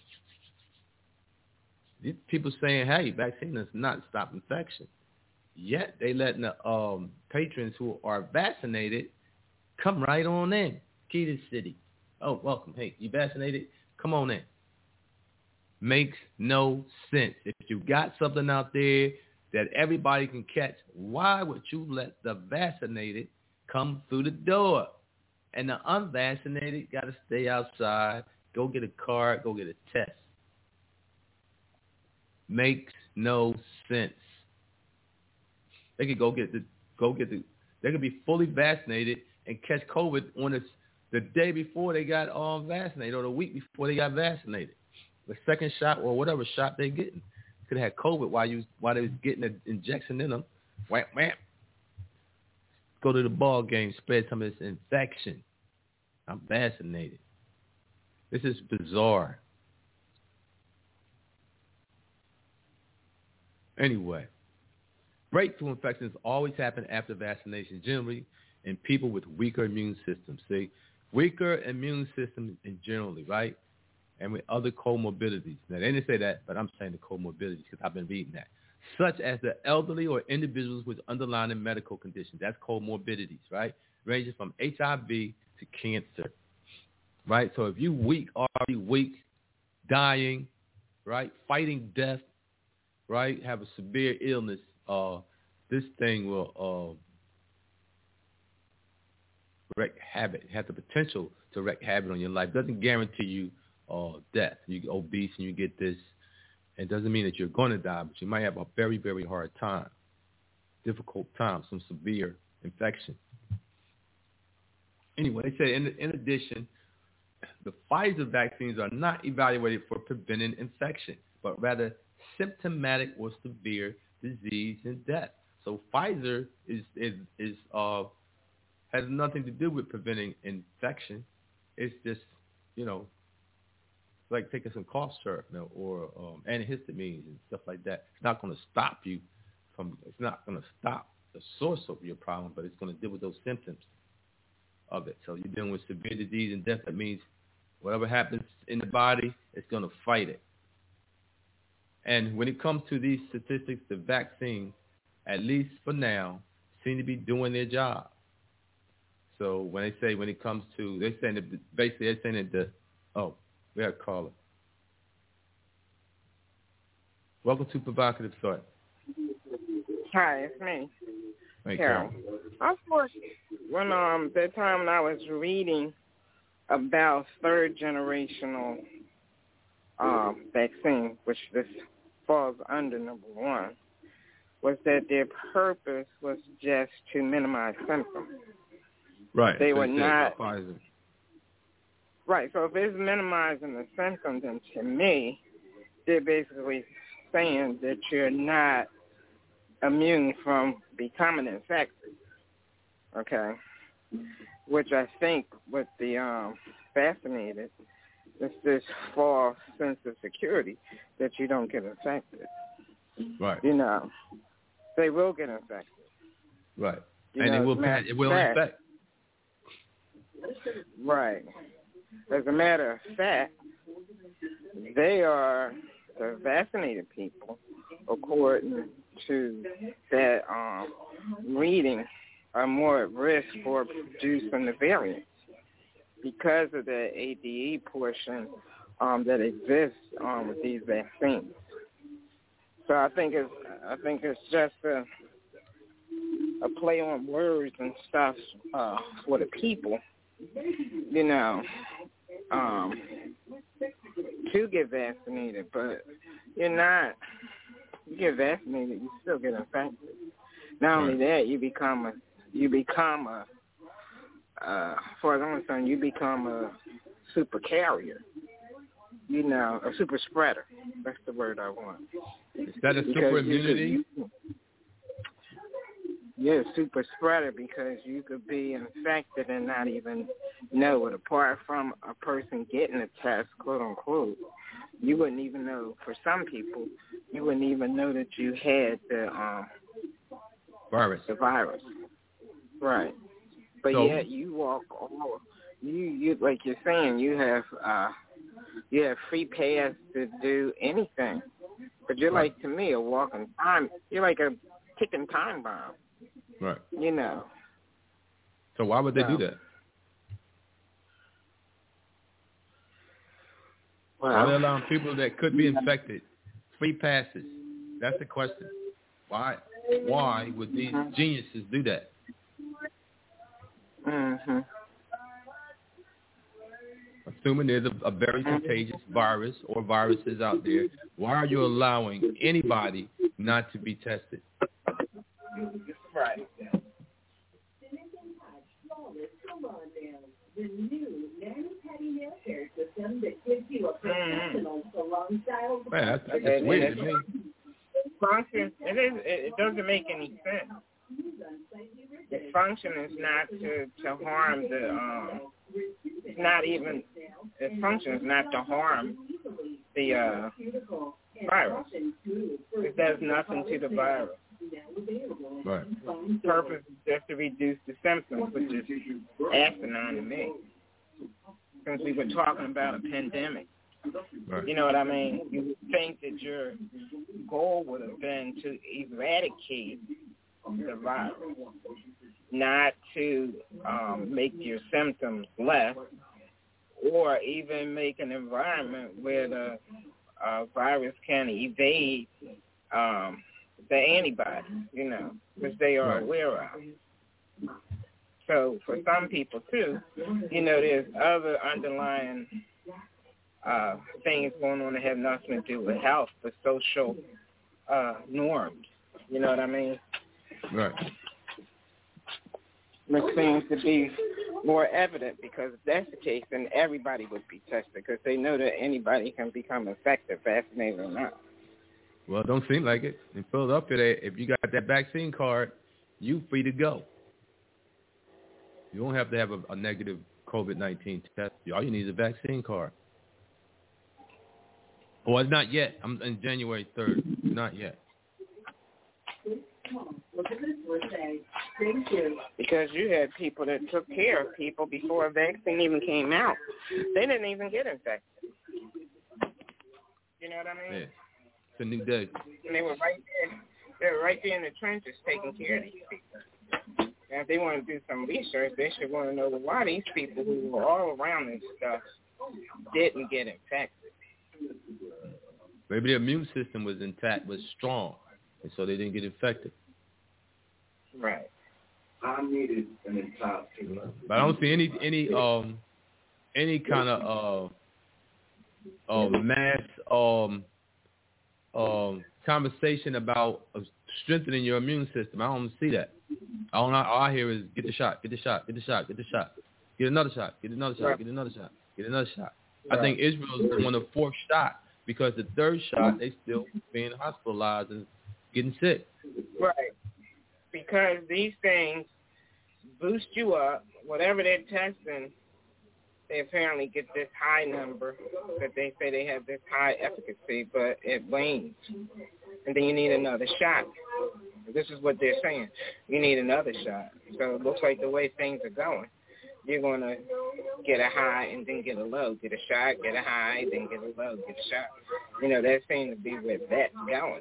[SPEAKER 3] These people saying, hey, vaccine does not stop infection. Yet they letting the um, patrons who are vaccinated come right on in. Key to the city. Oh, welcome. Hey, you vaccinated? Come on in. Makes no sense. If you got something out there that everybody can catch, why would you let the vaccinated come through the door? And the unvaccinated got to stay outside, go get a card, go get a test. Makes no sense. They could go get the go get the. They could be fully vaccinated and catch COVID on the the day before they got um vaccinated or the week before they got vaccinated. The second shot or whatever shot they're getting could have had COVID while you while they was getting an injection in them. Wham, wham. Go to the ball game, spread some of this infection. I'm vaccinated. This is bizarre. Anyway, breakthrough infections always happen after vaccination, generally in people with weaker immune systems. See, weaker immune systems in generally, right? And with other comorbidities. Now, they didn't say that, but I'm saying the comorbidities because I've been reading that. Such as the elderly or individuals with underlying medical conditions. That's comorbidities, right? Ranging from H I V to cancer, right? So if you weak, already weak, dying, right, fighting death, right, have a severe illness, uh, this thing will uh, wreak havoc, have the potential to wreak havoc on your life. Doesn't guarantee you uh, death. You get obese and you get this, It doesn't mean that you're going to die, but you might have a very, very hard time, difficult time, some severe infection. Anyway, they said in, in addition, the Pfizer vaccines are not evaluated for preventing infection, but rather symptomatic or severe disease and death. So Pfizer is is is uh has nothing to do with preventing infection. It's just, you know, like taking some cough syrup, you know, or um, antihistamines and stuff like that. It's not going to stop you from. It's not going to stop the source of your problem, but it's going to deal with those symptoms of it. So you're dealing with severe disease and death. That means whatever happens in the body, it's going to fight it. And when it comes to these statistics, the vaccines, at least for now, seem to be doing their job. So when they say when it comes to, they're saying that basically they're saying that the, oh, we have a caller. Welcome to Provocative Thought.
[SPEAKER 4] Hi, it's me.
[SPEAKER 3] Hey,
[SPEAKER 4] Carol. I thought when um that time when I was reading about third generational um vaccine, which this falls under number one, was that their purpose was just to minimize symptoms.
[SPEAKER 3] Right.
[SPEAKER 4] They
[SPEAKER 3] so
[SPEAKER 4] were not.
[SPEAKER 3] Pfizer.
[SPEAKER 4] Right. So if it's minimizing the symptoms, then to me, they're basically saying that you're not immune from becoming infected. Okay. Which I think with the um, vaccinated, it's this false sense of security that you don't get infected.
[SPEAKER 3] Right.
[SPEAKER 4] You know, they will get infected.
[SPEAKER 3] Right.
[SPEAKER 4] You
[SPEAKER 3] and
[SPEAKER 4] know,
[SPEAKER 3] it will pass, it will
[SPEAKER 4] fact,
[SPEAKER 3] infect.
[SPEAKER 4] Right. As a matter of fact, they are the vaccinated people, according to that um, reading, are more at risk for producing the variants because of the A D E portion um, that exists um, with these vaccines. So I think it's I think it's just a, a play on words and stuff uh, for the people, you know, um, to get vaccinated. But you're not. You get vaccinated, you still get infected. Not only that, you become a you become a uh, as far as I'm concerned, you become a super carrier. You know, a super spreader. That's the word I want.
[SPEAKER 3] Is that a
[SPEAKER 4] Because
[SPEAKER 3] super
[SPEAKER 4] you
[SPEAKER 3] immunity?
[SPEAKER 4] could, you, yeah, super spreader because you could be infected and not even know it. Apart from a person getting a test, quote unquote, you wouldn't even know. For some people, you wouldn't even know that you had the um,
[SPEAKER 3] virus.
[SPEAKER 4] The virus, right? But
[SPEAKER 3] so,
[SPEAKER 4] yet you walk all you you like you're saying you have uh, you have free pass to do anything. But you're
[SPEAKER 3] right.
[SPEAKER 4] like, to me, a walking time. You're like a ticking time bomb.
[SPEAKER 3] Right.
[SPEAKER 4] You know.
[SPEAKER 3] So why would they
[SPEAKER 4] so,
[SPEAKER 3] do that?
[SPEAKER 4] Well,
[SPEAKER 3] Why are they allowing people that could be infected free passes? That's the question. Why? Why would these mm-hmm. geniuses do that?
[SPEAKER 4] Mm-hmm.
[SPEAKER 3] Assuming there's a, a very contagious virus or viruses out there, why are you allowing anybody not to be tested?
[SPEAKER 4] Right.
[SPEAKER 3] Mm-hmm. Man, that's, that's
[SPEAKER 4] it,
[SPEAKER 3] weird
[SPEAKER 4] it,
[SPEAKER 3] to me.
[SPEAKER 4] Function, it, is, it doesn't make any sense. The function is not to, to harm the, um, it's not even, its function is not to harm the uh, virus. It does nothing to the virus.
[SPEAKER 3] Right.
[SPEAKER 4] The purpose is just to reduce the symptoms, which is asinine to me. Since we were talking about a pandemic.
[SPEAKER 3] Right.
[SPEAKER 4] You know what I mean? You would think that your goal would have been to eradicate the virus, not to um, make your symptoms less, or even make an environment where the uh, virus can evade um, the antibodies, you know, which they are
[SPEAKER 3] right.
[SPEAKER 4] aware of. So for some people, too, you know, there's other underlying uh, things going on that have nothing to do with health, but social uh, norms. You know what I mean?
[SPEAKER 3] Right.
[SPEAKER 4] Which seems to be more evident, because if that's the case, then everybody would be tested, because they know that anybody can become infected, vaccinated or not.
[SPEAKER 3] Well, it don't seem like it. In Philadelphia, they, if you got that vaccine card, you free to go. You don't have to have a, a negative COVID nineteen test. All you need is a vaccine card. Well, it's not yet. I'm in January third. Not yet.
[SPEAKER 4] Because you had people that took care of people before a vaccine even came out. They didn't even get infected. You know what I mean?
[SPEAKER 3] Yeah. It's a new day.
[SPEAKER 4] And they were right there. They were right there in the trenches taking care of these people. Now, if they want to do some research, they should want to know why these people who were all around this stuff didn't get infected.
[SPEAKER 3] Maybe their immune system was intact, was strong, and so they didn't get infected.
[SPEAKER 4] Right.
[SPEAKER 5] I needed an entire.
[SPEAKER 3] But I don't see any any um any kind of uh, uh mass um um conversation about uh, strengthening your immune system. I don't see that. All I, all I hear is get the shot, get the shot, get the shot, get the shot, get another shot, get another shot, get another shot, get another shot. I think Israel's doing a fourth shot, because the third shot they still being hospitalized and getting sick.
[SPEAKER 4] Right. Because these things boost you up. Whatever they're testing, they apparently get this high number that they say they have this high efficacy, but it wanes. And then you need another shot. This is what they're saying. You need another shot. So it looks like the way things are going, you're going to get a high and then get a low. Get a shot, get a high, then get a low, get a shot. You know, that seems to be where that's going.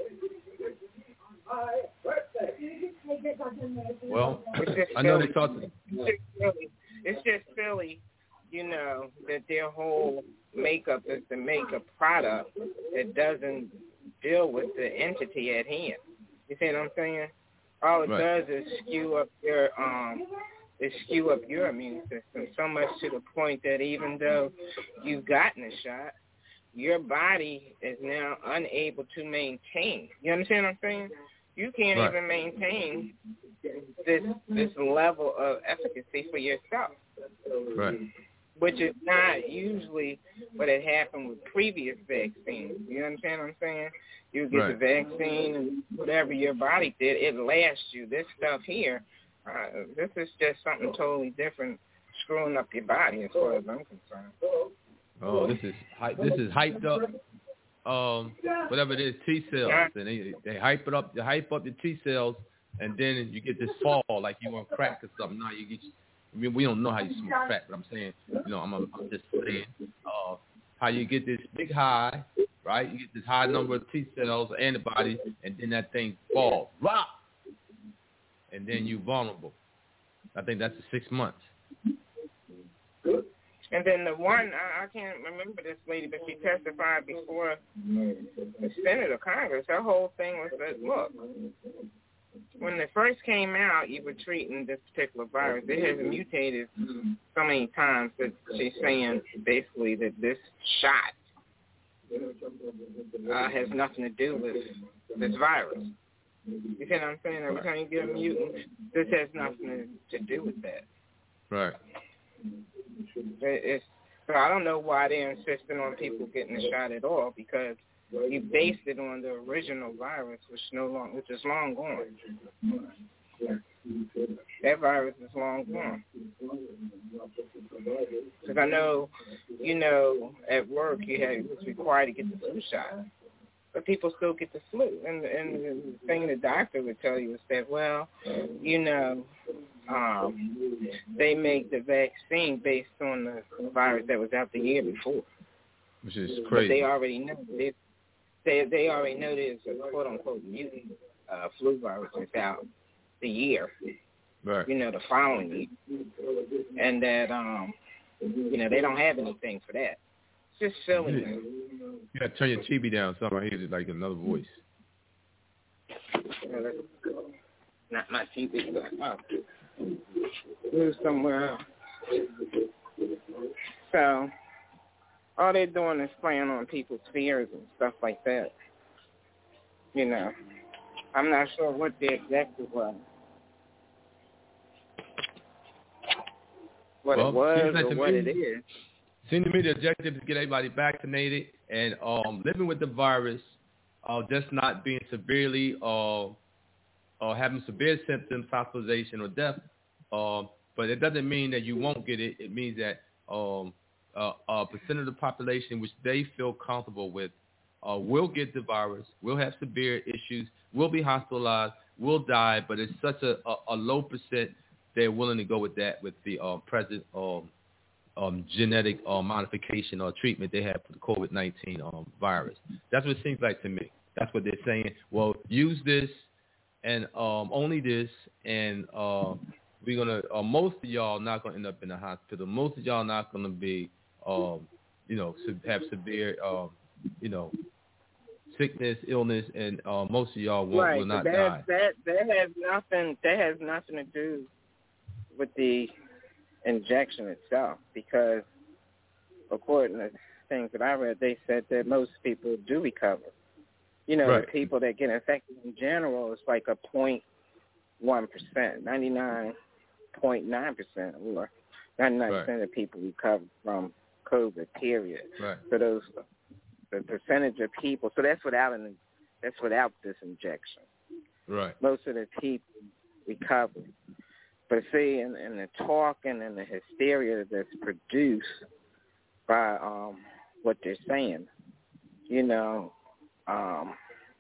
[SPEAKER 3] Well, I know they talked.
[SPEAKER 4] It's just silly. It's just silly, you know, that their whole makeup is to make a product that doesn't deal with the entity at hand. You see what I'm saying? All it
[SPEAKER 3] Right.
[SPEAKER 4] does is skew up your um, is skew up your immune system so much to the point that even though you've gotten a shot, your body is now unable to maintain. You understand what I'm saying? You can't
[SPEAKER 3] Right.
[SPEAKER 4] even maintain this this level of efficacy for yourself.
[SPEAKER 3] Right.
[SPEAKER 4] Which is not usually what had happened with previous vaccines. You understand what I'm saying? You get
[SPEAKER 3] Right.
[SPEAKER 4] the vaccine and whatever your body did, it lasts you. This stuff here, uh, this is just something totally different, screwing up your body as far as I'm concerned.
[SPEAKER 3] Oh, this is hy- this is hyped up. Um, whatever it is, T cells, and they they hype it up, they hype up the T cells, and then you get this fall like you on crack or something. Now you get, I mean, we don't know how you smoke crack, but I'm saying, you know, I'm, I'm just saying, uh, how you get this big high, right? You get this high number of T cells, antibodies, and then that thing falls, rock, and then you vulnerable. I think that's the six months.
[SPEAKER 4] And then the one, I, I can't remember this lady, but she testified before the Senate or Congress. Her whole thing was that, look, when it first came out, you were treating this particular virus. It has mutated so many times that she's saying basically that this shot uh, has nothing to do with this virus. You see what I'm saying? Every time you get a mutant, this has nothing to, to do with that.
[SPEAKER 3] Right.
[SPEAKER 4] It's, so I don't know why they're insisting on people getting the shot at all, because you based it on the original virus, which no long, which is long gone. That virus is long gone. Because I know, you know, at work you had it was required to get the flu shot, but people still get the flu. And and the thing the doctor would tell you is that, well, you know, um, they make the vaccine based on the virus that was out the year before,
[SPEAKER 3] Which is
[SPEAKER 4] but
[SPEAKER 3] crazy.
[SPEAKER 4] they already know they they they already know there's a quote unquote mutant uh, flu virus that's out the year,
[SPEAKER 3] Right.
[SPEAKER 4] you know, the following year, and that um, you know, they don't have anything for that. It's just silly.
[SPEAKER 3] You, you gotta turn your T V down. Something I hear is like another voice.
[SPEAKER 4] You know, that's not my T V, but oh, move somewhere else. So, all they're doing is playing on people's fears and stuff like that. You know, I'm not sure what the objective was. What
[SPEAKER 3] well,
[SPEAKER 4] it was
[SPEAKER 3] like
[SPEAKER 4] or what
[SPEAKER 3] me,
[SPEAKER 4] it is.
[SPEAKER 3] Seems to me the objective is to get everybody vaccinated and um, living with the virus, uh, just not being severely or uh, uh, having severe symptoms, hospitalization, or death. Um, but it doesn't mean that you won't get it. It means that um, uh, a percent of the population which they feel comfortable with uh, will get the virus, will have severe issues, will be hospitalized, will die, but it's such a, a, a low percent they're willing to go with that with the uh, present um, um, genetic uh, modification or treatment they have for the COVID nineteen um, virus. That's what it seems like to me. That's what they're saying. Well, use this and um, only this, and uh, we're gonna. Uh, most of y'all not gonna end up in the hospital. Most of y'all not gonna be, um, you know, have severe, um, you know, sickness, illness, and uh, most of y'all won't,
[SPEAKER 4] right.
[SPEAKER 3] will not
[SPEAKER 4] that,
[SPEAKER 3] die.
[SPEAKER 4] That that has nothing. That has nothing to do with the injection itself, because according to things that I read, they said that most people do recover. You know,
[SPEAKER 3] right.
[SPEAKER 4] The people that get infected in general is like a point one percent, ninety nine point nine percent, or ninety nine percent of people recover from COVID. Period.
[SPEAKER 3] Right.
[SPEAKER 4] So those the percentage of people. So that's without an that's without this injection.
[SPEAKER 3] Right.
[SPEAKER 4] Most of the people recover. But see, in, in the talking and the hysteria that's produced by um, what they're saying, you know, um,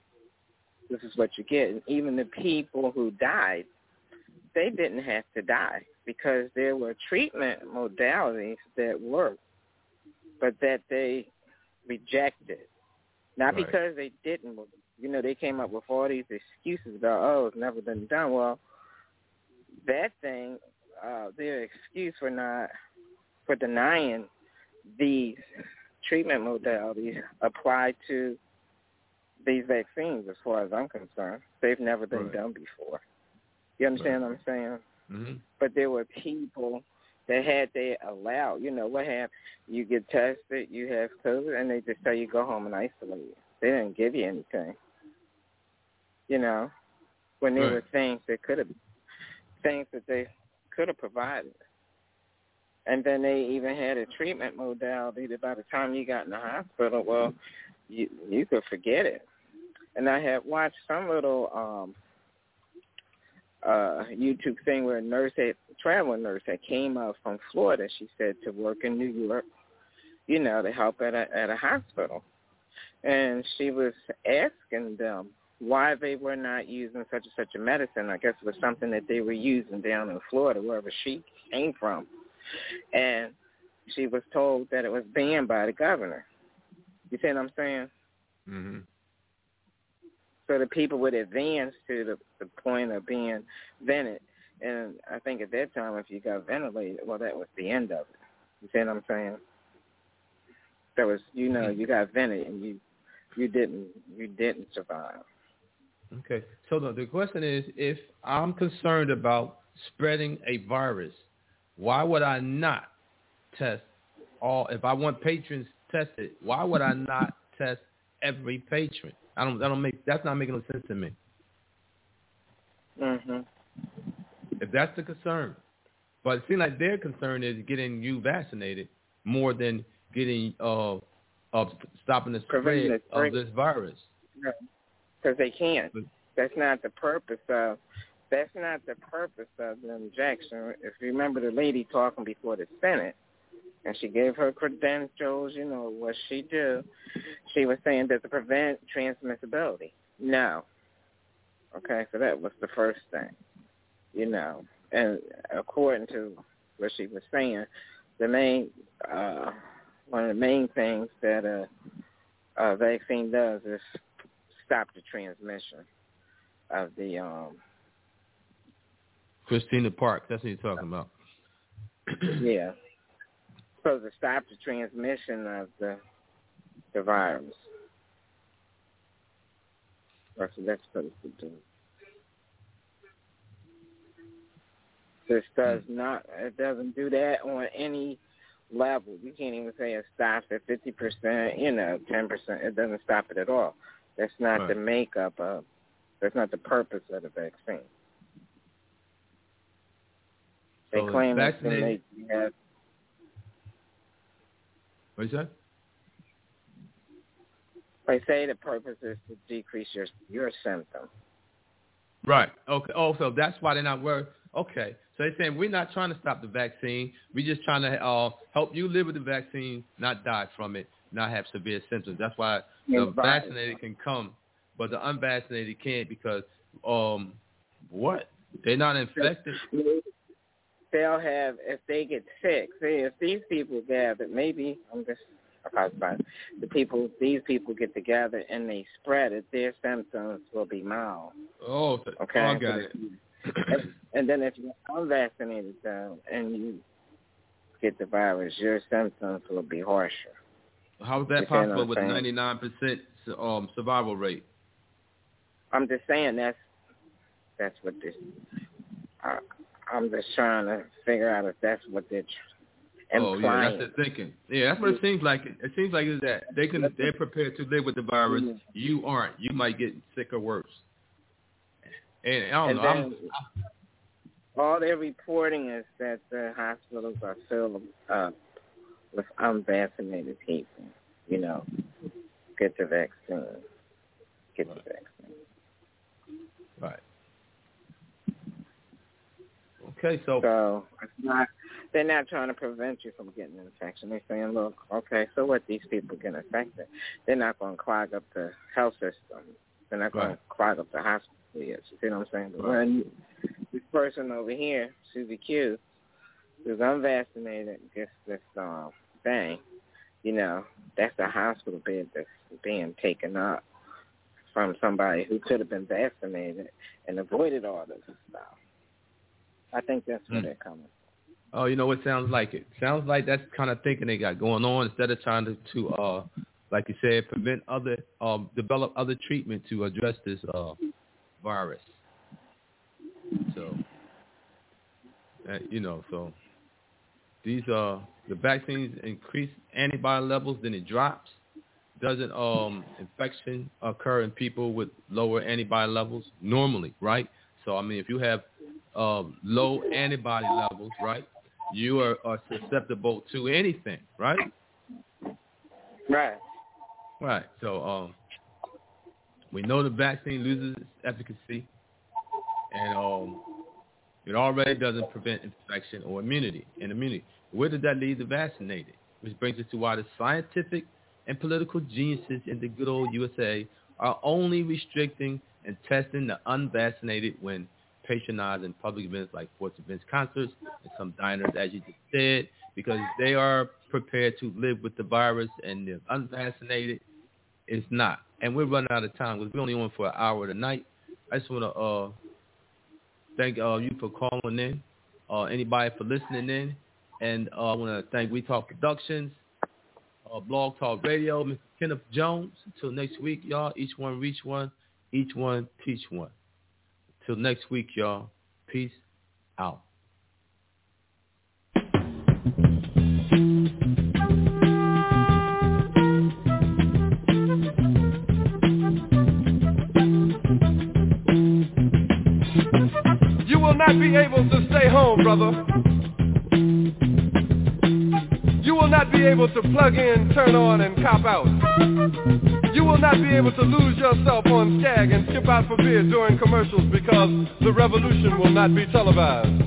[SPEAKER 4] this is what you get. And even the people who died, they didn't have to die because there were treatment modalities that worked, but that they rejected. Not
[SPEAKER 3] right.
[SPEAKER 4] because they didn't. You know, they came up with all these excuses about, oh, it's never been done. Well, that thing, uh, their excuse for not, for denying these treatment modalities apply to these vaccines as far as I'm concerned. They've never been
[SPEAKER 3] right.
[SPEAKER 4] done before. You understand right. what I'm saying?
[SPEAKER 3] Mm-hmm.
[SPEAKER 4] But there were people that had they allowed, you know, what happened? You get tested, you have COVID, and they just tell you go home and isolate you. They didn't give you anything. You know, when there
[SPEAKER 3] right.
[SPEAKER 4] were things that could have things that they could have provided. And then they even had a treatment modality that by the time you got in the hospital, well, you you could forget it. And I had watched some little um, uh, YouTube thing where a nurse, had, a traveling nurse that came up from Florida, she said, to work in New York, you know, to help at a, at a hospital. And she was asking them why they were not using such and such a medicine. I guess it was something that they were using down in Florida, wherever she came from. And she was told that it was banned by the governor. You see what I'm saying?
[SPEAKER 3] Mm-hmm.
[SPEAKER 4] So the people would advance to the, the point of being vented. And I think at that time, if you got ventilated, well, that was the end of it. You see what I'm saying? That was, you know, you got vented and you you didn't you didn't survive.
[SPEAKER 3] Okay. So the, the question is, if I'm concerned about spreading a virus, why would I not test all? If I want patrons tested, why would I not test every patron? I don't. That don't make. That's not making no sense to me.
[SPEAKER 4] Mm-hmm.
[SPEAKER 3] If that's the concern, but it seems like their concern is getting you vaccinated more than getting uh, of stopping the spread of this virus.
[SPEAKER 4] No, because they can't. That's not the purpose of. That's not the purpose of the injection. If you remember the lady talking before the Senate, and she gave her credentials, you know, what she do, she was saying that to prevent transmissibility. No. Okay, so that was the first thing, you know. And according to what she was saying, the main, uh, one of the main things that a, a vaccine does is stop the transmission of the um,
[SPEAKER 3] Christina Park, that's what you're talking about.
[SPEAKER 4] yeah. So to stop the transmission of the the virus. That's what that's supposed to do. This does not, it doesn't do that on any level. You can't even say it stops at fifty percent, you know, ten percent. It doesn't stop it at all. That's not right. the makeup of, that's not the purpose of the vaccine. They
[SPEAKER 3] so
[SPEAKER 4] claim it's to make you have.
[SPEAKER 3] What you say?
[SPEAKER 4] They say the purpose is to decrease your your symptoms.
[SPEAKER 3] Right. Okay. Oh, so that's why they're not worried. Okay. So they're saying we're not trying to stop the vaccine. We're just trying to uh, help you live with the vaccine, not die from it, not have severe symptoms. That's why the right. vaccinated can come, but the unvaccinated can't because um, what? They're not infected.
[SPEAKER 4] They'll have, if they get sick, see, if these people gather, maybe, I'm just about the people, these people get together and they spread it, their symptoms will be mild.
[SPEAKER 3] Oh, okay. Oh, I got it.
[SPEAKER 4] And, and then if you're unvaccinated, though, and you get the virus, your symptoms will be harsher.
[SPEAKER 3] How is that possible with a ninety-nine percent um, survival rate?
[SPEAKER 4] I'm just saying that's that's what this. Uh, I'm just trying to figure out if that's what they're implying.
[SPEAKER 3] Oh yeah, that's the thinking. Yeah, that's what it seems like. It seems like is that they can they're prepared to live with the virus. Mm-hmm. You aren't. You might get sick or worse. And I don't
[SPEAKER 4] and
[SPEAKER 3] know.
[SPEAKER 4] Then,
[SPEAKER 3] I'm,
[SPEAKER 4] all they're reporting is that the hospitals are filled up with unvaccinated people. You know, get the vaccine. Get the vaccine.
[SPEAKER 3] Right. Okay, so
[SPEAKER 4] so it's not. They're not trying to prevent you from getting an infection. They're saying, look, okay, so what? These people get infected. They're not going to clog up the health system. They're not going right. to clog up the hospital. You see what I'm saying? But right. when this person over here, Susie Q, who's unvaccinated, gets this um, thing, you know, that's a hospital bed that's being taken up from somebody who could have been vaccinated and avoided all this stuff. I think that's where mm. they're coming from.
[SPEAKER 3] Oh, you know what sounds like it? Sounds like that's kind of thinking they got going on instead of trying to, to uh, like you said, prevent other, um, develop other treatment to address this uh, virus. So, uh, you know, so these uh, the vaccines increase antibody levels, then it drops. Doesn't um, infection occur in people with lower antibody levels normally, right? So, I mean, if you have um, low antibody levels, right, you are, are susceptible to anything, right?
[SPEAKER 4] Right.
[SPEAKER 3] Right. So um, we know the vaccine loses its efficacy, and um, it already doesn't prevent infection or immunity. And immunity. Where did that leave the vaccinated? Which brings us to why the scientific and political geniuses in the good old U S A are only restricting and testing the unvaccinated when patronizing public events like sports events, concerts, and some diners, as you just said, because they are prepared to live with the virus, and the unvaccinated is not. And we're running out of time because we're only on for an hour tonight. I just want to uh, thank uh, you for calling in, uh, anybody for listening in, and uh, I want to thank We Talk Productions, uh, Blog Talk Radio, Mister Kenneth Jones. Until next week, y'all, each one reach one, each one teach one. Till next week, y'all. Peace out.
[SPEAKER 2] You will not be able to stay home, brother. You will not be able to plug in, turn on, and cop out. You will not be able to lose yourself on Skag and skip out for beer during commercials because the revolution will not be televised.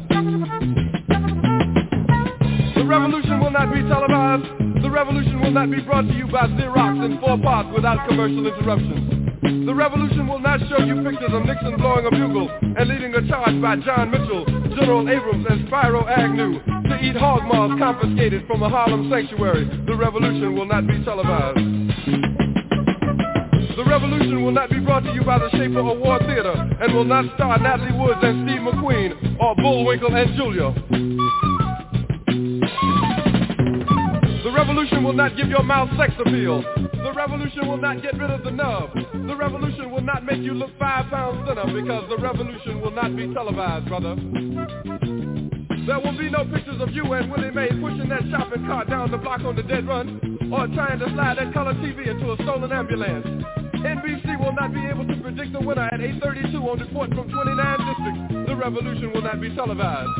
[SPEAKER 2] The revolution will not be televised. The revolution will not be brought to you by Xerox in four parts without commercial interruptions. The revolution will not show you pictures of Nixon blowing a bugle and leading a charge by John Mitchell, General Abrams, and Spyro Agnew to eat hog maws confiscated from a Harlem sanctuary. The revolution will not be televised. The revolution will not be brought to you by the Schaefer Award Theater and will not star Natalie Woods and Steve McQueen or Bullwinkle and Julia. The revolution will not give your mouth sex appeal. The revolution will not get rid of the nub. The revolution will not make you look five pounds thinner because the revolution will not be televised, brother. There will be no pictures of you and Willie Mae pushing that shopping cart down the block on the dead run, or trying to slide that color T V into a stolen ambulance. N B C will not be able to predict the winner at eight thirty-two on Report from twenty-nine districts. The revolution will not be televised.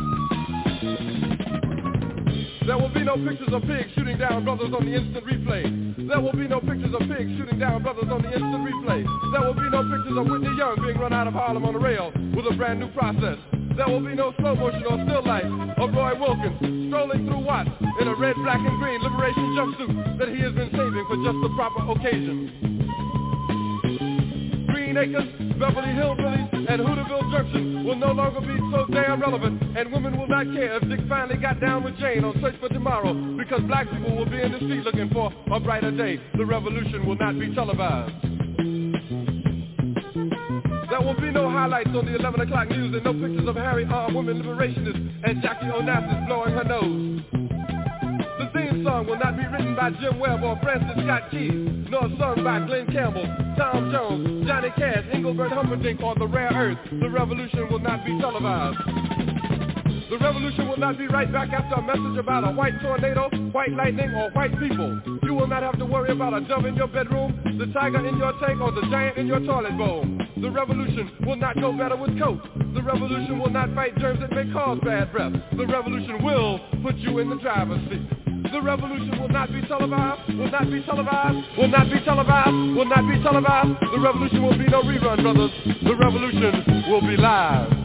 [SPEAKER 2] There will be no pictures of pigs shooting down brothers on the instant replay. There will be no pictures of pigs shooting down brothers on the instant replay. There will be no pictures of Whitney Young being run out of Harlem on a rail with a brand new process. There will be no slow motion or still life of Roy Wilkins strolling through Watts in a red, black, and green liberation jumpsuit that he has been saving for just the proper occasion. Green Acres, Beverly Hillbillies, and Hooterville Junction will no longer be so damn relevant, and women will not care if Dick finally got down with Jane on Search for Tomorrow, because black people will be in the street looking for a brighter day. The revolution will not be televised. There will be no highlights on the eleven o'clock news and no pictures of Harry armed women liberationists and Jackie Onassis blowing her nose. The theme song will not be written by Jim Webb or Francis Scott Keys, nor sung by Glenn Campbell, Tom Jones, Johnny Cash, Engelbert Humperdinck, or The Rare Earth. The revolution will not be televised. The revolution will not be right back after a message about a white tornado, white lightning, or white people. You will not have to worry about a dove in your bedroom, the tiger in your tank, or the giant in your toilet bowl. The revolution will not go better with Coke. The revolution will not fight germs that may cause bad breath. The revolution will put you in the driver's seat. The revolution will not be televised, will not be televised, will not be televised, will not be televised. The revolution will be no rerun, brothers. The revolution will be live.